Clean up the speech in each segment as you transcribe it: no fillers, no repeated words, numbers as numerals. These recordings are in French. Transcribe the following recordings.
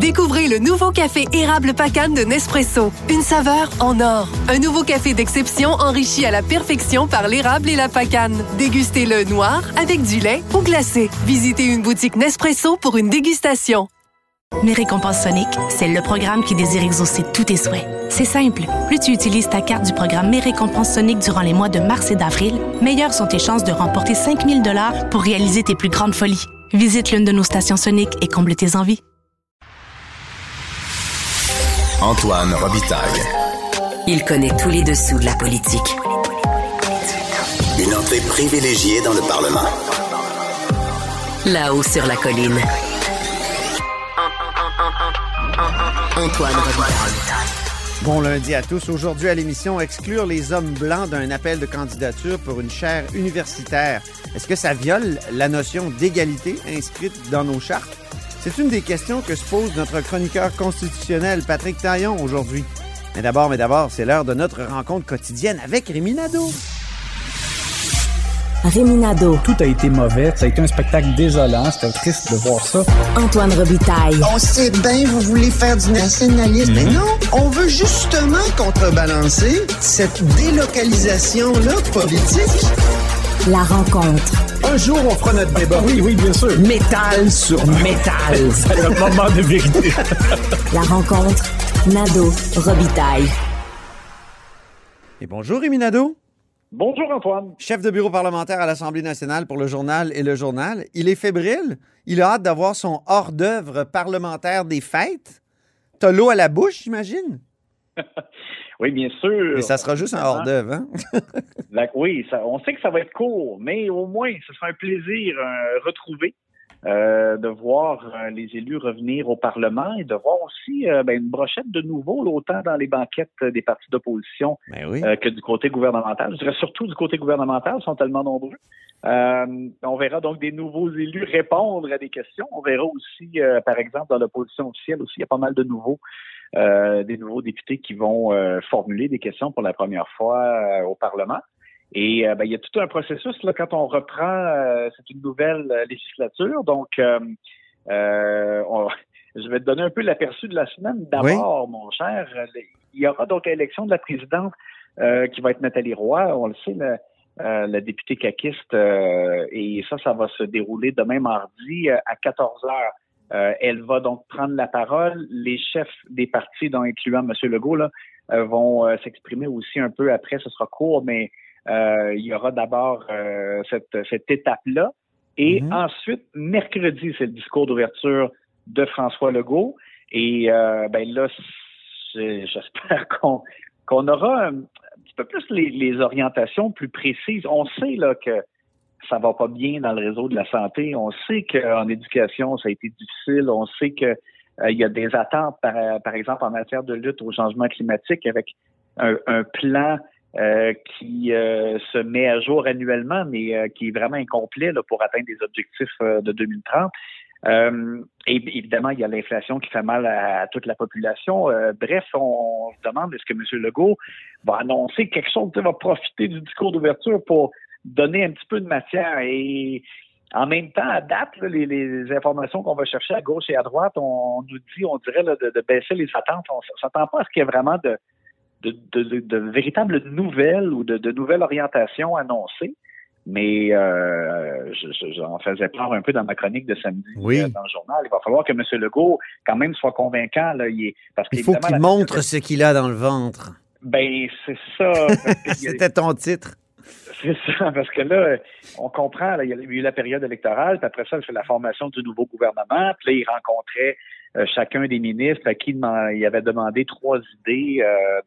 Découvrez le nouveau café érable Pacane de Nespresso. Une saveur en or. Un nouveau café d'exception enrichi à la perfection par l'érable et la pacane. Dégustez-le noir, avec du lait ou glacé. Visitez une boutique Nespresso pour une dégustation. Mes récompenses Sonic, c'est le programme qui désire exaucer tous tes souhaits. C'est simple. Plus tu utilises ta carte du programme Mes récompenses Sonic durant les mois de mars et d'avril, meilleures sont tes chances de remporter 5 000 $ pour réaliser tes plus grandes folies. Visite l'une de nos stations Sonic et comble tes envies. Antoine Robitaille. Il connaît tous les dessous de la politique. Une entrée privilégiée dans le Parlement. Là-haut sur la colline. Antoine Robitaille. Bon lundi à tous. Aujourd'hui à l'émission, exclure les hommes blancs d'un appel de candidature pour une chaire universitaire. Est-ce que ça viole la notion d'égalité inscrite dans nos chartes? C'est une des questions que se pose notre chroniqueur constitutionnel Patrick Taillon aujourd'hui. Mais d'abord, c'est l'heure de notre rencontre quotidienne avec Rémi Nadeau. Rémi Nadeau. Tout a été mauvais. Ça a été un spectacle désolant. C'était triste de voir ça. Antoine Robitaille. On sait bien, vous voulez faire du nationalisme. Mais non, on veut justement contrebalancer cette délocalisation-là politique. La rencontre. Un jour, on fera notre débat. Oui, bien sûr. Métal sur métal. C'est le moment de vérité. La rencontre. Nadeau Robitaille. Et bonjour Rémi Nadeau. Bonjour Antoine. Chef de bureau parlementaire à l'Assemblée nationale pour le journal et le journal. Il est fébrile. Il a hâte d'avoir son hors-d'œuvre parlementaire des fêtes. T'as l'eau à la bouche, j'imagine? Oui, bien sûr. Et ça sera juste un hors-d'œuvre, hein? Oui, on sait que ça va être court, mais au moins, ce sera un plaisir retrouvé de voir les élus revenir au Parlement et de voir aussi une brochette de nouveaux, là, autant dans les banquettes des partis d'opposition que du côté gouvernemental. Je dirais surtout du côté gouvernemental, ils sont tellement nombreux. On verra donc des nouveaux élus répondre à des questions. On verra aussi, par exemple, dans l'opposition officielle aussi, il y a pas mal de des nouveaux députés qui vont formuler des questions pour la première fois au Parlement. Et il y a tout un processus là quand on reprend, c'est une nouvelle législature, donc je vais te donner un peu l'aperçu de la semaine. D'abord, mon cher, il y aura donc l'élection de la présidente qui va être Nathalie Roy, on le sait, la députée caquiste, et ça va se dérouler demain mardi à 14h. Elle va donc prendre la parole. Les chefs des partis, dont incluant M. Legault, là, vont s'exprimer aussi un peu après. Ce sera court, mais il y aura d'abord cette étape-là. Et ensuite, mercredi, c'est le discours d'ouverture de François Legault. Et là, j'espère qu'on aura un petit peu plus les orientations plus précises. On sait là que ça va pas bien dans le réseau de la santé. On sait qu'en éducation, ça a été difficile. On sait que il y a des attentes, par exemple, en matière de lutte au changement climatique, avec un plan qui se met à jour annuellement, mais qui est vraiment incomplet là, pour atteindre des objectifs de 2030. Et évidemment, il y a l'inflation qui fait mal à toute la population. Bref, on se demande est-ce que M. Legault va annoncer quelque chose, va profiter du discours d'ouverture pour donner un petit peu de matière. Et en même temps, à date, là, les informations qu'on va chercher à gauche et à droite, on dirait là, de baisser les attentes. On ne s'attend pas à ce qu'il y ait vraiment de véritables nouvelles ou de nouvelles orientations annoncées. Mais j'en faisais part un peu dans ma chronique de samedi dans le journal. Il va falloir que M. Legault, quand même, soit convaincant. Là, parce il faut qu'il montre ce qu'il a dans le ventre. Ben, c'est ça. C'était ton titre. C'est ça, parce que là, on comprend, là, il y a eu la période électorale, puis après ça, c'est la formation du nouveau gouvernement, puis là, il rencontrait chacun des ministres à qui il avait demandé 3 idées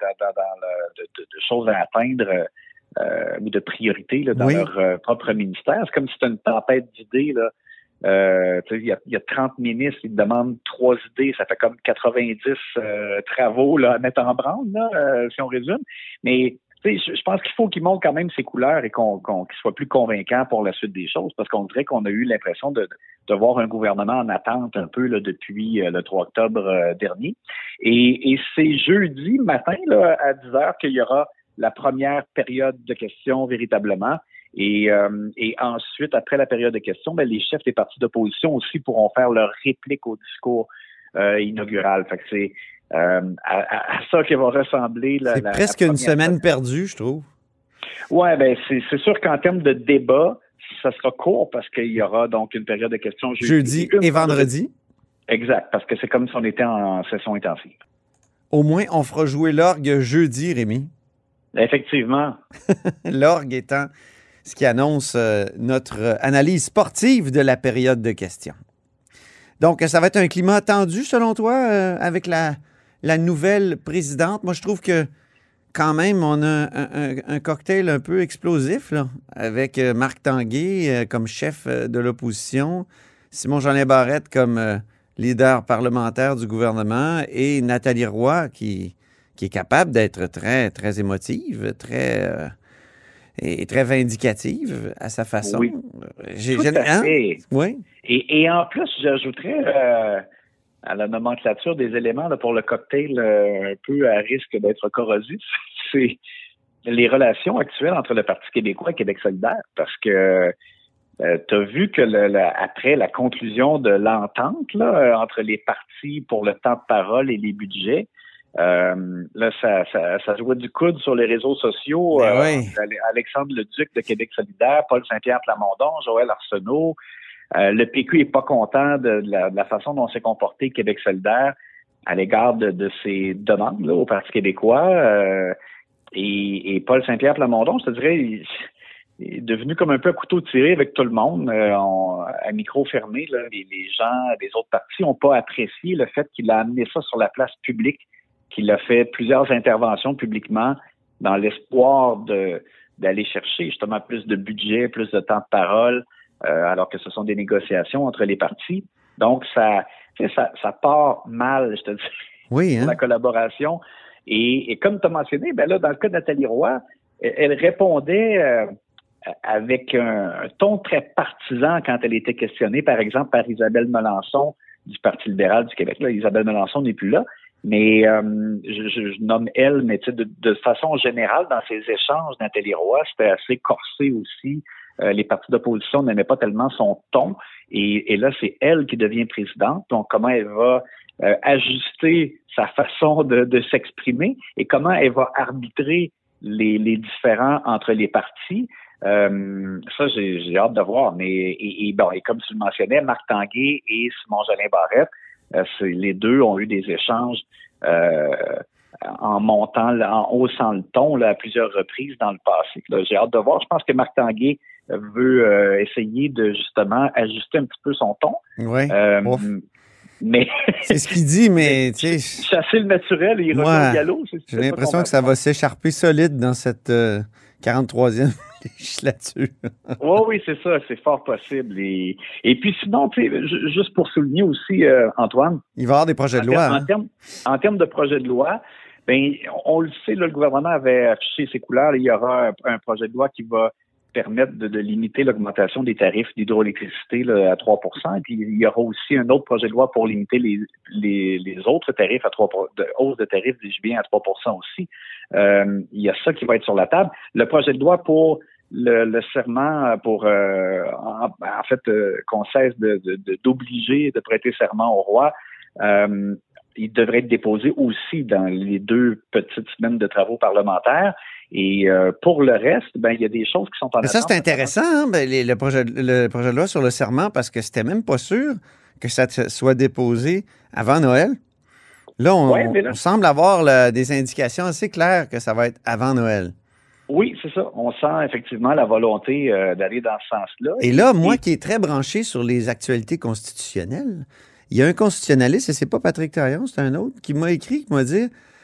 de choses à atteindre ou de priorités là, dans leur propre ministère. C'est comme si c'était une tempête d'idées, là. Il y a 30 ministres, ils demandent 3 idées, ça fait comme 90 travaux là, à mettre en branle, là, si on résume. Mais je pense qu'il faut qu'il montre quand même ses couleurs et qu'il soit plus convaincant pour la suite des choses, parce qu'on dirait qu'on a eu l'impression de voir un gouvernement en attente un peu là, depuis le 3 octobre dernier. Et c'est jeudi matin là, à 10h qu'il y aura la première période de questions véritablement. Et ensuite, après la période de questions, les chefs des partis d'opposition aussi pourront faire leur réplique au discours inaugurale. Fait que c'est à ça qu'il va ressembler. C'est presque une semaine perdue, je trouve. Ouais, ben c'est sûr qu'en termes de débat, ça sera court parce qu'il y aura donc une période de questions jeudi et vendredi. Exact, parce que c'est comme si on était en session intensive. Au moins, on fera jouer l'orgue jeudi, Rémi. Effectivement. L'orgue étant ce qui annonce notre analyse sportive de la période de questions. Donc, ça va être un climat tendu, selon toi, avec la nouvelle présidente. Moi, je trouve que quand même, on a un cocktail un peu explosif, là, avec Marc Tanguay comme chef de l'opposition, Simon-Jolin Barrette comme leader parlementaire du gouvernement et Nathalie Roy qui est capable d'être très, très émotive, et très vindicative à sa façon. Oui, tout à fait. Oui. Et en plus, j'ajouterais à la nomenclature des éléments là, pour le cocktail un peu à risque d'être corrosif, c'est les relations actuelles entre le Parti québécois et Québec solidaire. Parce que tu as vu que après la conclusion de l'entente là, entre les partis pour le temps de parole et les budgets, là, ça jouait du coude sur les réseaux sociaux. Oui. Alexandre Leduc de Québec solidaire, Paul Saint-Pierre Plamondon, Joël Arsenault. Le PQ est pas content de la façon dont s'est comporté Québec solidaire à l'égard de ses demandes là, au Parti québécois. Et Paul Saint-Pierre Plamondon, je te dirais, il est devenu comme un peu à couteau tiré avec tout le monde. À micro fermé, là, les gens des autres partis n'ont pas apprécié le fait qu'il a amené ça sur la place publique, qu'il a fait plusieurs interventions publiquement dans l'espoir d'aller chercher justement plus de budget, plus de temps de parole, alors que ce sont des négociations entre les partis. Donc, ça part mal, je te dis, oui, hein? pour la collaboration. Et comme tu as mentionné, ben là, dans le cas de Nathalie Roy, elle répondait avec un ton très partisan quand elle était questionnée, par exemple, par Isabelle Melançon du Parti libéral du Québec. Là, Isabelle Melançon n'est plus là, mais je nomme elle, mais de façon générale, dans ses échanges, Nathalie Roy, c'était assez corsé aussi. Les partis d'opposition n'aimaient pas tellement son ton. Et là, c'est elle qui devient présidente. Donc, comment elle va ajuster sa façon de s'exprimer et comment elle va arbitrer les différends entre les partis. Ça, j'ai hâte de voir. Mais et comme tu le mentionnais, Marc Tanguay et Simon-Jolin Barrette, les deux ont eu des échanges en haussant le ton là, à plusieurs reprises dans le passé. Là, j'ai hâte de voir. Je pense que Marc Tanguay veut essayer de justement ajuster un petit peu son ton. Oui. Mais c'est ce qu'il dit, mais tu sais. Chasser le naturel et il revient au galop. J'ai l'impression que ça va s'écharper solide dans cette 43e législature. Oui, c'est ça, c'est fort possible. Et puis sinon, tu sais, juste pour souligner aussi, Antoine. Il va y avoir des projets de loi. En termes de projets de loi, ben on le sait, là, le gouvernement avait affiché ses couleurs. Il y aura un projet de loi qui va permettre de limiter l'augmentation des tarifs d'hydroélectricité là, à 3 %. Puis il y aura aussi un autre projet de loi pour limiter les autres tarifs hausse de tarifs des jubilés à 3 % aussi. Il y a ça qui va être sur la table. Le projet de loi pour le serment pour qu'on cesse d'obliger de prêter serment au roi, il devrait être déposé aussi dans les 2 petites semaines de travaux parlementaires. Et pour le reste, ben il y a des choses qui sont en attente. Ça, c'est intéressant, hein? Le projet de loi sur le serment, parce que c'était même pas sûr que ça soit déposé avant Noël. Là, on semble avoir des indications assez claires que ça va être avant Noël. Oui, c'est ça. On sent effectivement la volonté d'aller dans ce sens-là. Et là, moi qui est très branché sur les actualités constitutionnelles, il y a un constitutionnaliste, et c'est pas Patrick Taillon, c'est un autre, qui m'a écrit, qui m'a dit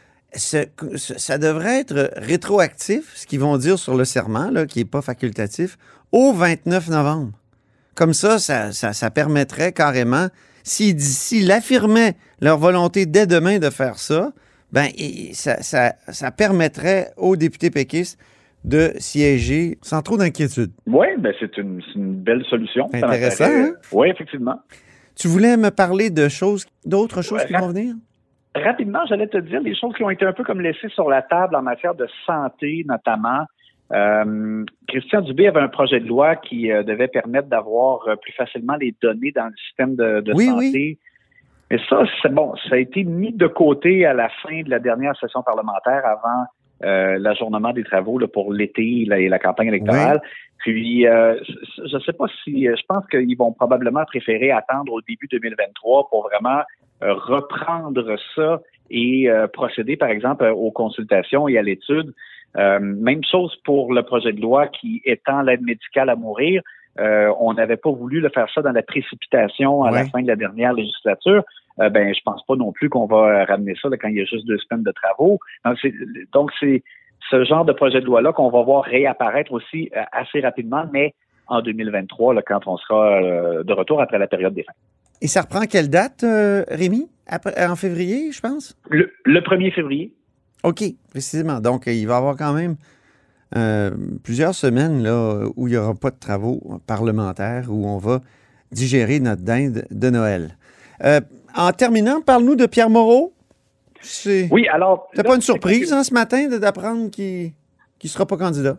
ça devrait être rétroactif, ce qu'ils vont dire sur le serment, là, qui n'est pas facultatif, au 29 novembre. Comme ça permettrait carrément, s'ils affirmaient leur volonté dès demain de faire ça, ben ça permettrait aux députés péquistes de siéger sans trop d'inquiétude. Oui, ben c'est une belle solution. C'est intéressant, hein? Oui, effectivement. Tu voulais me parler d'autres choses qui vont venir? Rapidement, j'allais te dire les choses qui ont été un peu comme laissées sur la table en matière de santé, notamment. Christian Dubé avait un projet de loi qui devait permettre d'avoir plus facilement les données dans le système de santé. Mais ça, c'est bon, ça a été mis de côté à la fin de la dernière session parlementaire avant l'ajournement des travaux là, pour l'été et la campagne électorale. Oui. Puis, je ne sais pas si, je pense qu'ils vont probablement préférer attendre au début 2023 pour vraiment reprendre ça et procéder, par exemple, aux consultations et à l'étude. Même chose pour le projet de loi qui étend l'aide médicale à mourir. On n'avait pas voulu faire ça dans la précipitation à la fin de la dernière législature. Je pense pas non plus qu'on va ramener ça là, quand il y a juste 2 semaines de travaux. Donc, c'est ce genre de projet de loi-là qu'on va voir réapparaître aussi assez rapidement, mais en 2023, là, quand on sera de retour après la période des fêtes. Et ça reprend quelle date, Rémi? En février, je pense? Le 1er février. OK, précisément. Donc, il va y avoir quand même plusieurs semaines là, où il n'y aura pas de travaux parlementaires, où on va digérer notre dinde de Noël. En terminant, parle-nous de Pierre Moreau. Oui, alors... T'as pas une surprise ce matin d'apprendre qu'il ne sera pas candidat?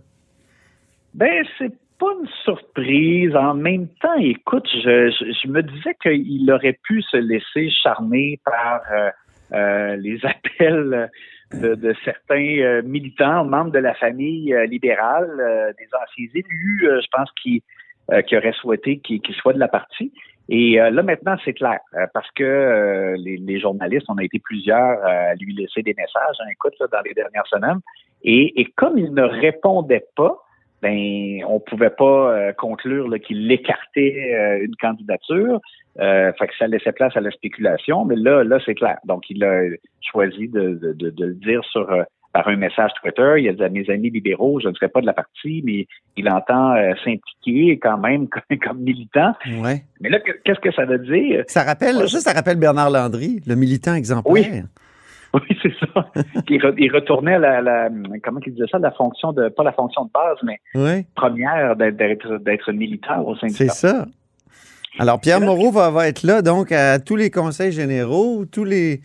C'est pas une surprise. En même temps, écoute, je me disais qu'il aurait pu se laisser charmer par les appels de certains militants, membres de la famille libérale, des anciens élus, je pense, qui auraient souhaité qu'il soit de la partie. Et là, maintenant, c'est clair, parce que les journalistes, on a été plusieurs à lui laisser des messages, écoute, là, dans les dernières semaines. Et comme il ne répondait pas, on pouvait pas conclure là, qu'il écartait une candidature. Fait que ça laissait place à la spéculation, mais là, c'est clair. Donc, il a choisi de le dire par un message Twitter. Il a dit à mes amis libéraux, je ne serai pas de la partie, mais il entend s'impliquer quand même comme militant. Ouais. Mais là, qu'est-ce que ça veut dire? Ça rappelle Bernard Landry, le militant exemplaire. Oui, c'est ça. Il retournait à la comment il disait ça, la fonction de, pas la fonction de base, mais première d'être militant au sein du parti. C'est ça. Alors, Pierre Moreau va être là, donc, à tous les conseils généraux, tous les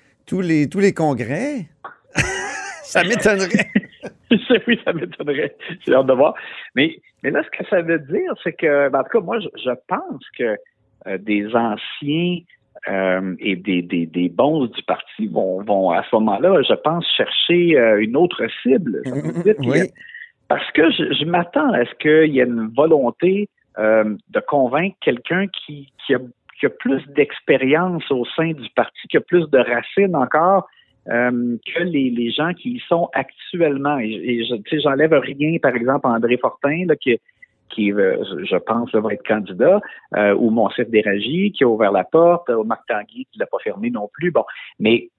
congrès. Ça m'étonnerait. Oui, ça m'étonnerait. J'ai hâte de voir. Mais là, ce que ça veut dire, c'est que, en tout cas, moi, je pense que des anciens et des bons du parti vont à ce moment-là, je pense, chercher une autre cible. Ça veut dire parce que je m'attends à ce qu'il y ait une volonté de convaincre quelqu'un qui a plus d'expérience au sein du parti, qui a plus de racines encore que les gens qui y sont actuellement. Et j'enlève rien, par exemple, à André Fortin, là, qui je pense, va être candidat, ou Monsef Déragi, qui a ouvert la porte, ou Marc Tanguay, qui l'a pas fermé non plus. Bon, mais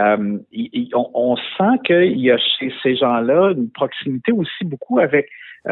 on sent qu'il y a chez ces gens-là une proximité aussi beaucoup avec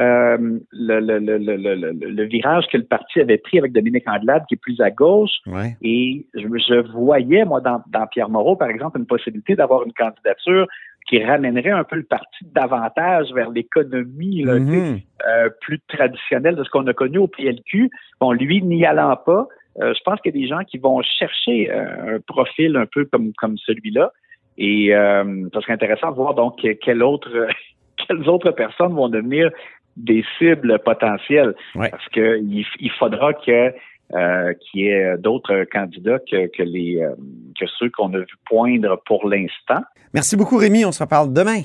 le virage que le parti avait pris avec Dominique Anglade, qui est plus à gauche. Ouais. Et je voyais, moi, dans Pierre Moreau, par exemple, une possibilité d'avoir une candidature qui ramènerait un peu le parti davantage vers l'économie là, plus traditionnelle de ce qu'on a connu au PLQ. Bon, lui, n'y allant pas, je pense qu'il y a des gens qui vont chercher un profil un peu comme celui-là. Et ça serait intéressant de voir donc quelles autres personnes vont devenir des cibles potentielles. Ouais. Parce que il faudra qu'il y ait d'autres candidats que ceux qu'on a vu poindre pour l'instant. Merci beaucoup, Rémi. On se reparle demain.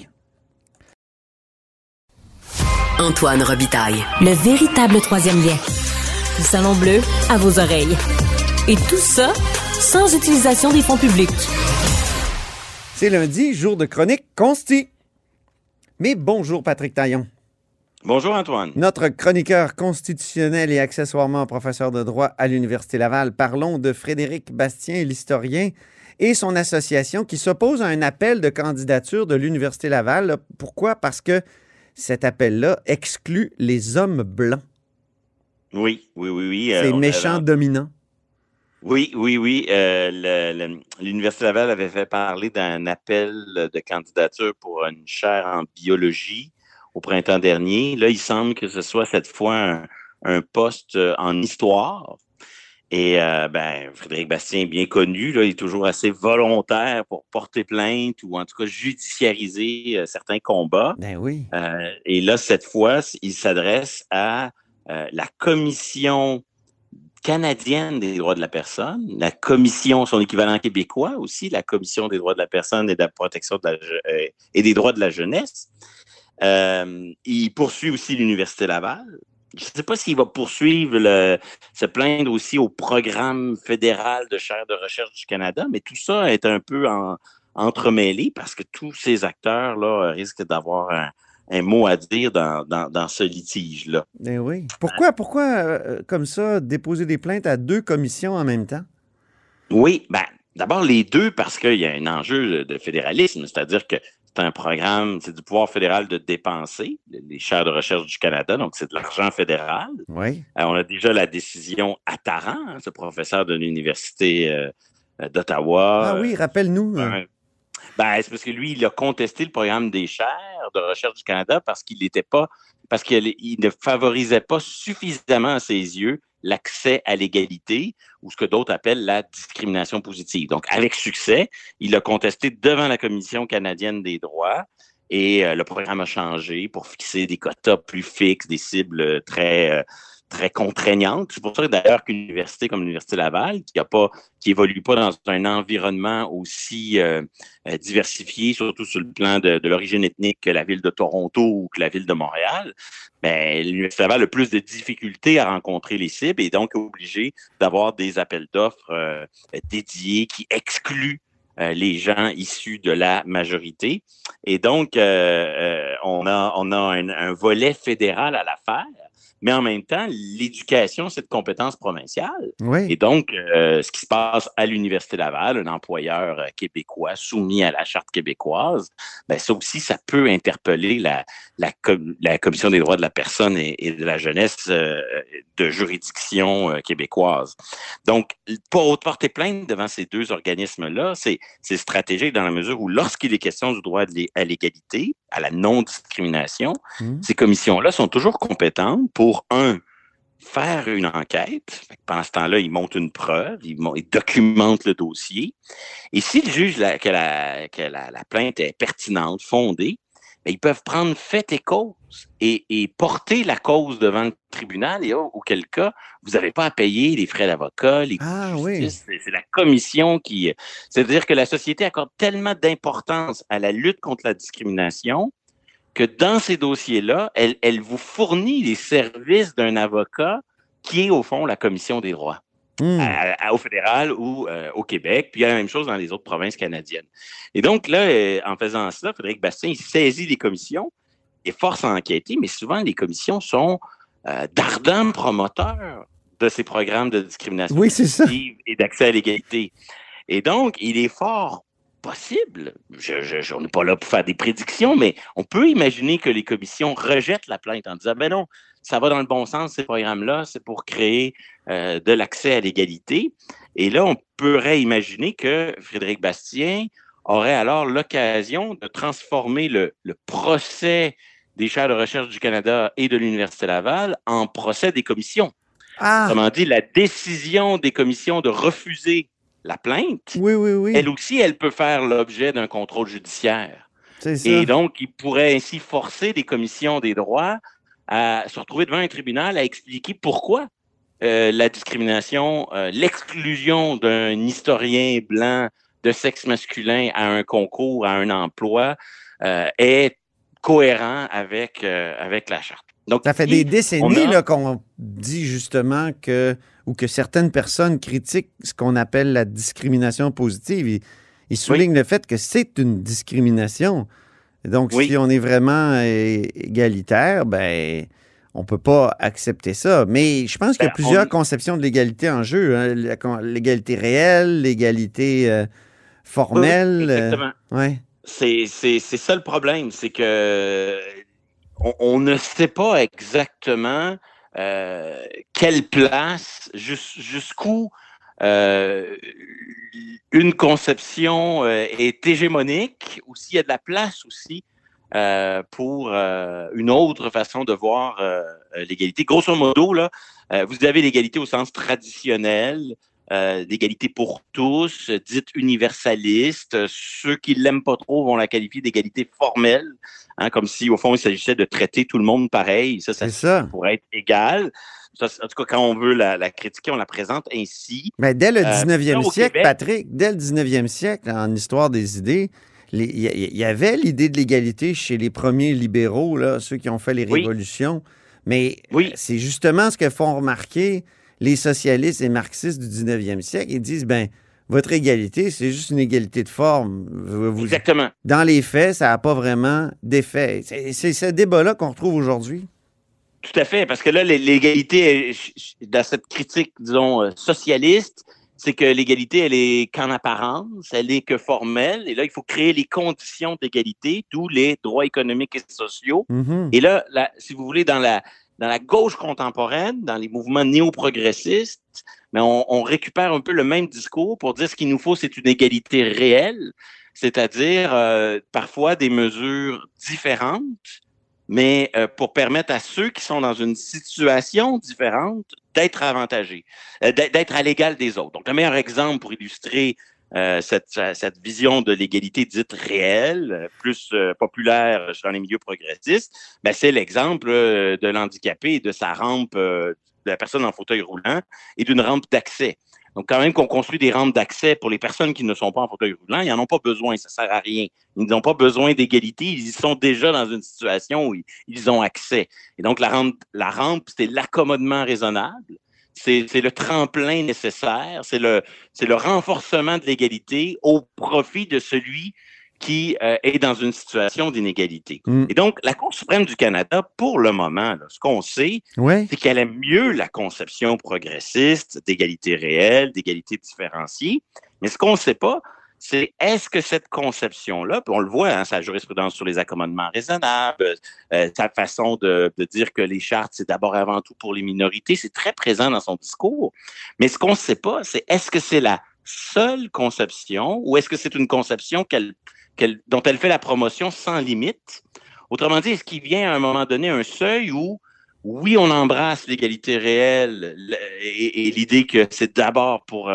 Antoine Robitaille. Le véritable troisième lien. Du Salon Bleu à vos oreilles. Et tout ça sans utilisation des fonds publics. C'est lundi, jour de chronique consti. Mais bonjour, Patrick Taillon. Bonjour, Antoine. Notre chroniqueur constitutionnel et accessoirement professeur de droit à l'Université Laval. Parlons de Frédéric Bastien, l'historien, et son association qui s'oppose à un appel de candidature de l'Université Laval. Pourquoi? Parce que cet appel-là exclut les hommes blancs. Oui. C'est méchant dominant. Oui. L'Université Laval avait fait parler d'un appel de candidature pour une chaire en biologie au printemps dernier. Là, il semble que ce soit cette fois un poste en histoire. Et Frédéric Bastien, bien connu, là, il est toujours assez volontaire pour porter plainte ou en tout cas judiciariser certains combats. Ben oui. Et là, cette fois, il s'adresse à la commission canadienne des droits de la personne, la commission, son équivalent québécois aussi, la commission des droits de la personne et de la protection et des droits de la jeunesse. Il poursuit aussi l'Université Laval. Je ne sais pas s'il va poursuivre, se plaindre aussi au programme fédéral de chaires de recherche du Canada, mais tout ça est un peu entremêlé parce que tous ces acteurs-là risquent d'avoir un mot à dire dans ce litige-là. Ben oui. Pourquoi comme ça, déposer des plaintes à 2 commissions en même temps? Oui, d'abord les 2 parce qu'il y a un enjeu de fédéralisme, c'est-à-dire que c'est un programme, c'est du pouvoir fédéral de dépenser, les chaires de recherche du Canada, donc c'est de l'argent fédéral. Oui. On a déjà la décision Attaran, ce professeur de l'Université d'Ottawa. Ah oui, rappelle-nous. C'est parce que lui, il a contesté le programme des chaires de recherche du Canada parce qu'il ne favorisait pas suffisamment à ses yeux l'accès à l'égalité ou ce que d'autres appellent la discrimination positive. Donc, avec succès, il a contesté devant la Commission canadienne des droits et le programme a changé pour fixer des quotas plus fixes, des cibles très contraignantes. C'est pour ça d'ailleurs qu'une université comme l'Université Laval, qui évolue pas dans un environnement aussi diversifié, surtout sur le plan de l'origine ethnique que la ville de Toronto ou que la ville de Montréal, l'Université Laval a plus de difficultés à rencontrer les cibles et donc est obligée d'avoir des appels d'offres dédiés qui excluent les gens issus de la majorité. Et donc, on a un volet fédéral à l'affaire. Mais en même temps, l'éducation, c'est de compétence provinciale. Oui. Et donc, ce qui se passe à l'Université Laval, un employeur québécois soumis à la Charte québécoise, ça aussi, ça peut interpeller la Commission des droits de la personne et de la jeunesse de juridiction québécoise. Donc, pour porter plainte devant ces 2 organismes-là, c'est stratégique dans la mesure où lorsqu'il est question du droit à l'égalité, à la non-discrimination, ces commissions-là sont toujours compétentes pour, faire une enquête. Pendant ce temps-là, ils montent une preuve, ils documentent le dossier. Et s'ils jugent que la plainte est pertinente, fondée, ils peuvent prendre fait et cause et porter la cause devant le tribunal et auquel cas, vous n'avez pas à payer les frais d'avocat, les coûts de justice. Oui. C'est la commission qui... C'est-à-dire que la société accorde tellement d'importance à la lutte contre la discrimination que dans ces dossiers-là, elle vous fournit les services d'un avocat qui est, au fond, la Commission des droits. Au fédéral ou au Québec, puis il y a la même chose dans les autres provinces canadiennes. Et donc là, en faisant cela, Frédéric Bastien, il saisit les commissions et force à enquêter, mais souvent les commissions sont d'ardents promoteurs de ces programmes de discrimination positive et d'accès à l'égalité. Et donc, il est fort possible, on n'est pas là pour faire des prédictions, mais on peut imaginer que les commissions rejettent la plainte en disant « non, ça va dans le bon sens, ces programmes-là, c'est pour créer de l'accès à l'égalité. » Et là, on pourrait imaginer que Frédéric Bastien aurait alors l'occasion de transformer le procès des chaires de recherche du Canada et de l'Université Laval en procès des commissions. Autrement dit, la décision des commissions de refuser la plainte, elle aussi, elle peut faire l'objet d'un contrôle judiciaire. C'est ça. Et donc, il pourrait ainsi forcer des commissions des droits à se retrouver devant un tribunal à expliquer pourquoi la discrimination, l'exclusion d'un historien blanc de sexe masculin à un concours, à un emploi, est cohérent avec la Charte. Donc, ça fait des décennies qu'on dit justement que certaines personnes critiquent ce qu'on appelle la discrimination positive. Ils soulignent le fait que c'est une discrimination. Donc, si on est vraiment égalitaire, on ne peut pas accepter ça. Mais je pense qu'il y a plusieurs conceptions de l'égalité en jeu. Hein. L'égalité réelle, l'égalité formelle. Exactement. C'est ça le problème, c'est que on ne sait pas exactement quelle place, jusqu'où une conception est hégémonique, ou s'il y a de la place aussi pour une autre façon de voir l'égalité. Grosso modo, là, vous avez l'égalité au sens traditionnel, d'égalité pour tous, dite universaliste. Ceux qui ne l'aiment pas trop vont la qualifier d'égalité formelle, comme si, au fond, il s'agissait de traiter tout le monde pareil. Ça pourrait être égal. Ça, en tout cas, quand on veut la critiquer, on la présente ainsi. Mais dès le 19e siècle, Québec, Patrick, dès le 19e siècle, en histoire des idées, il y avait l'idée de l'égalité chez les premiers libéraux, là, ceux qui ont fait les révolutions. Mais c'est justement ce que font remarquer les socialistes et marxistes du 19e siècle. Ils disent, votre égalité, c'est juste une égalité de forme. Exactement. Dans les faits, ça n'a pas vraiment d'effet. C'est ce débat-là qu'on retrouve aujourd'hui. Tout à fait, parce que là, l'égalité, dans cette critique, disons, socialiste, c'est que l'égalité, elle est qu'en apparence, elle est que formelle, et là, il faut créer les conditions d'égalité, d'où les droits économiques et sociaux. Mm-hmm. Et là, si vous voulez, dans la gauche contemporaine, dans les mouvements néo-progressistes, mais on récupère un peu le même discours pour dire ce qu'il nous faut, c'est une égalité réelle, c'est-à-dire parfois des mesures différentes, mais pour permettre à ceux qui sont dans une situation différente d'être avantagés, d'être à l'égal des autres. Donc, le meilleur exemple pour illustrer cette vision de l'égalité dite réelle, plus populaire dans les milieux progressistes, c'est l'exemple de l'handicapé et de sa rampe, de la personne en fauteuil roulant et d'une rampe d'accès. Donc, quand même qu'on construit des rampes d'accès pour les personnes qui ne sont pas en fauteuil roulant, ils n'en ont pas besoin, ça ne sert à rien. Ils n'ont pas besoin d'égalité, ils sont déjà dans une situation où ils ont accès. Et donc, la rampe, c'est l'accommodement raisonnable, c'est le tremplin nécessaire, c'est le renforcement de l'égalité au profit de celui qui est dans une situation d'inégalité. Et donc, la Cour suprême du Canada, pour le moment, là, ce qu'on sait, c'est qu'elle aime mieux la conception progressiste d'égalité réelle, d'égalité différenciée. Mais ce qu'on ne sait pas, c'est est-ce que cette conception-là, puis on le voit, sa jurisprudence sur les accommodements raisonnables, sa façon de dire que les chartes, c'est d'abord avant tout pour les minorités, c'est très présent dans son discours. Mais ce qu'on ne sait pas, c'est est-ce que c'est la seule conception ou est-ce que c'est une conception dont elle fait la promotion sans limite? Autrement dit, est-ce qu'il vient à un moment donné un seuil où, oui, on embrasse l'égalité réelle et l'idée que c'est d'abord pour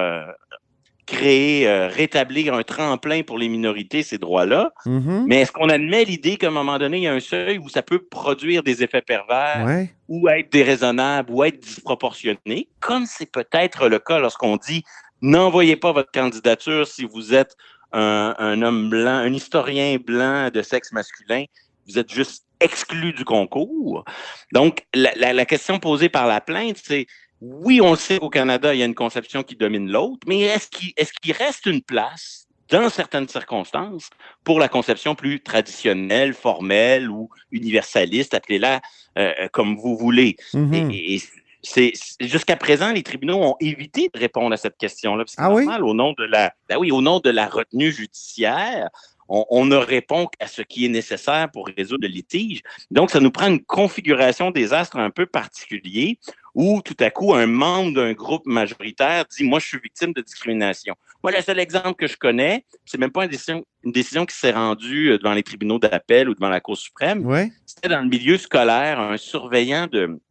rétablir un tremplin pour les minorités, ces droits-là, mais est-ce qu'on admet l'idée qu'à un moment donné, il y a un seuil où ça peut produire des effets pervers ou être déraisonnable ou être disproportionné, comme c'est peut-être le cas lorsqu'on dit « n'envoyez pas votre candidature si vous êtes un homme blanc, un historien blanc de sexe masculin, vous êtes juste exclu du concours. » Donc, la question posée par la plainte, c'est, oui, on le sait qu'au Canada, il y a une conception qui domine l'autre, mais est-ce qu'il reste une place, dans certaines circonstances, pour la conception plus traditionnelle, formelle ou universaliste, appelez-la comme vous voulez. Et jusqu'à présent, les tribunaux ont évité de répondre à cette question-là. C'est normal, au nom de la retenue judiciaire, on ne répond qu'à ce qui est nécessaire pour résoudre le litige. Donc, ça nous prend une configuration des astres un peu particulier où, tout à coup, un membre d'un groupe majoritaire dit « Moi, je suis victime de discrimination. » Moi, le seul exemple que je connais, c'est même pas une décision qui s'est rendue devant les tribunaux d'appel ou devant la Cour suprême. C'était dans le milieu scolaire, un surveillant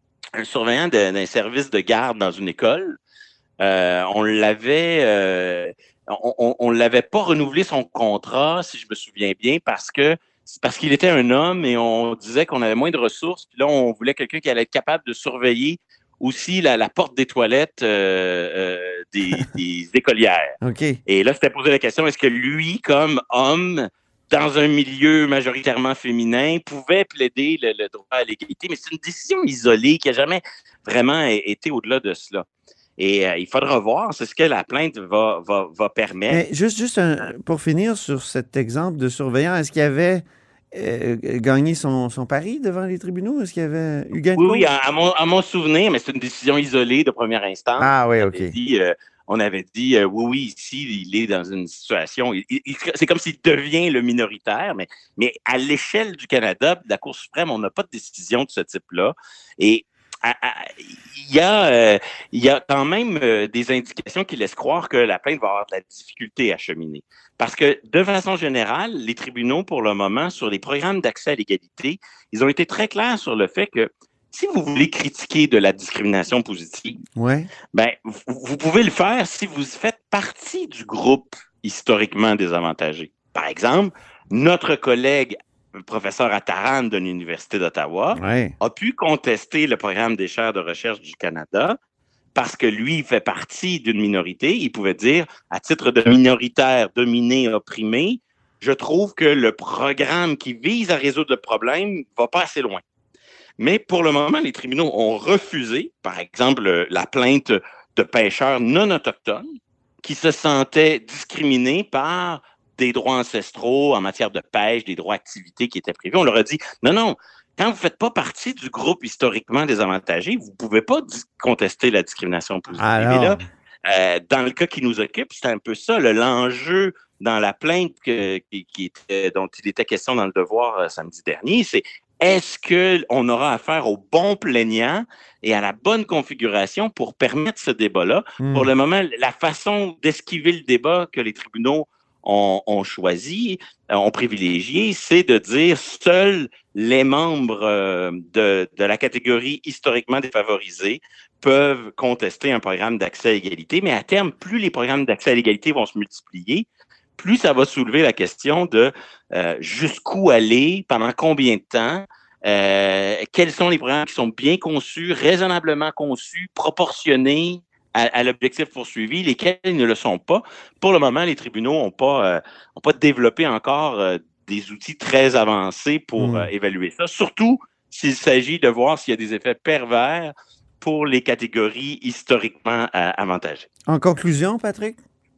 d'un service de garde dans une école. On l'avait pas renouvelé son contrat, si je me souviens bien, parce qu'il était un homme et on disait qu'on avait moins de ressources. Puis là, on voulait quelqu'un qui allait être capable de surveiller aussi la porte des toilettes des écolières. Et là, c'était posé la question, est-ce que lui, comme homme, dans un milieu majoritairement féminin, pouvait plaider le droit à l'égalité? Mais c'est une décision isolée qui n'a jamais vraiment été au-delà de cela. Et il faudra voir, c'est ce que la plainte va permettre. Mais juste pour finir sur cet exemple de surveillant, est-ce qu'il avait gagné son pari devant les tribunaux? Est-ce qu'il y avait eu gain de cause? Oui, à mon souvenir, mais c'est une décision isolée de première instance. Ah oui, OK. On avait dit, oui, ici, il est dans une situation... c'est comme s'il devient le minoritaire, mais à l'échelle du Canada, de la Cour suprême, on n'a pas de décision de ce type-là. Et il y a quand même des indications qui laissent croire que la plainte va avoir de la difficulté à cheminer. Parce que, de façon générale, les tribunaux, pour le moment, sur les programmes d'accès à l'égalité, ils ont été très clairs sur le fait que si vous voulez critiquer de la discrimination positive, vous pouvez le faire si vous faites partie du groupe historiquement désavantagé. Par exemple, notre collègue professeur à Taran de l'Université d'Ottawa, a pu contester le programme des chaires de recherche du Canada parce que lui, il fait partie d'une minorité. Il pouvait dire, à titre de minoritaire, dominé, opprimé, je trouve que le programme qui vise à résoudre le problème va pas assez loin. Mais pour le moment, les tribunaux ont refusé, par exemple, la plainte de pêcheurs non autochtones qui se sentaient discriminés par des droits ancestraux en matière de pêche, des droits d'activité qui étaient prévus. On leur a dit, non, quand vous ne faites pas partie du groupe historiquement désavantagé, vous ne pouvez pas contester la discrimination positive. Et là, dans le cas qui nous occupe, c'est un peu ça, l'enjeu dans la plainte dont il était question dans le Devoir samedi dernier, c'est est-ce qu'on aura affaire au bon plaignant et à la bonne configuration pour permettre ce débat-là? Pour le moment, la façon d'esquiver le débat que les tribunaux ont choisi, ont privilégié, c'est de dire seuls les membres de la catégorie historiquement défavorisée peuvent contester un programme d'accès à l'égalité. Mais à terme, plus les programmes d'accès à l'égalité vont se multiplier, plus ça va soulever la question de jusqu'où aller, pendant combien de temps, quels sont les programmes qui sont bien conçus, raisonnablement conçus, proportionnés à l'objectif poursuivi, lesquels ne le sont pas. Pour le moment, les tribunaux n'ont pas développé encore des outils très avancés pour évaluer ça, surtout s'il s'agit de voir s'il y a des effets pervers pour les catégories historiquement avantagées. En conclusion, Patrick?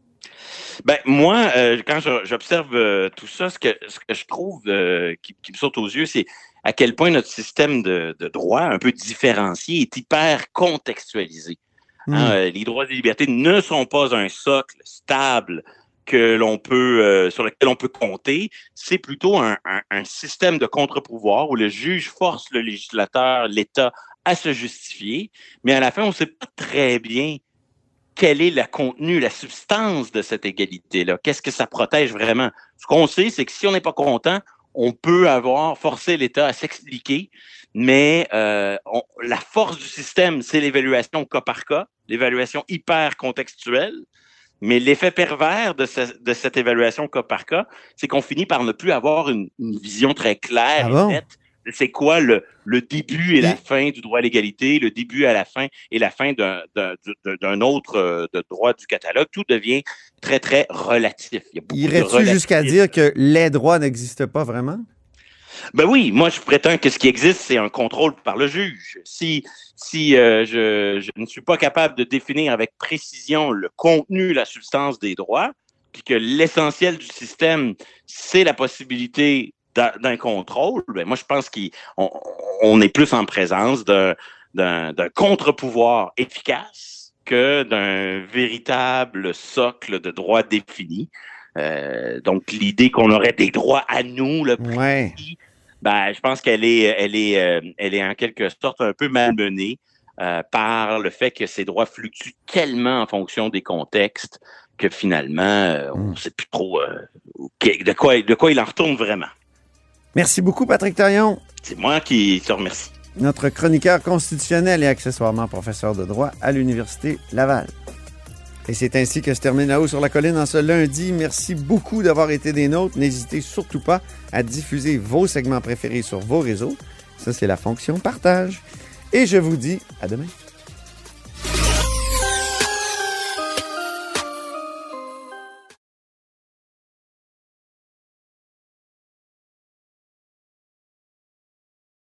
Ben moi, quand j'observe tout ça, ce que je trouve qui me saute aux yeux, c'est à quel point notre système de droit, un peu différencié, est hyper contextualisé. Les droits et libertés ne sont pas un socle stable que l'on peut sur lequel on peut compter. C'est plutôt un système de contre-pouvoir où le juge force le législateur, l'État, à se justifier, mais à la fin, on ne sait pas très bien quel est le contenu, la substance de cette égalité-là. Qu'est-ce que ça protège vraiment? Ce qu'on sait, c'est que si on n'est pas content, on peut forcé l'État à s'expliquer, mais la force du système, c'est l'évaluation cas par cas, l'évaluation hyper contextuelle, mais l'effet pervers de cette évaluation cas par cas, c'est qu'on finit par ne plus avoir une vision très claire et nette. C'est quoi le début et la fin du droit à l'égalité, le début et la fin d'un autre droit du catalogue. Tout devient très, très relatif. Irais-tu jusqu'à dire que les droits n'existent pas vraiment? Ben oui, moi je prétends que ce qui existe, c'est un contrôle par le juge. Si je ne suis pas capable de définir avec précision le contenu, la substance des droits, puis que l'essentiel du système, c'est la possibilité d'un contrôle, ben moi je pense qu'on est plus en présence d'un contre-pouvoir efficace que d'un véritable socle de droits définis. Donc l'idée qu'on aurait des droits à nous, précis, ben je pense qu'elle est en quelque sorte un peu malmenée par le fait que ces droits fluctuent tellement en fonction des contextes que finalement on ne sait plus trop de quoi il en retourne vraiment. Merci beaucoup, Patrick Taillon. C'est moi qui te remercie. Notre chroniqueur constitutionnel et accessoirement professeur de droit à l'Université Laval. Et c'est ainsi que se termine La Haut sur la Colline en ce lundi. Merci beaucoup d'avoir été des nôtres. N'hésitez surtout pas à diffuser vos segments préférés sur vos réseaux. Ça, c'est la fonction partage. Et je vous dis à demain.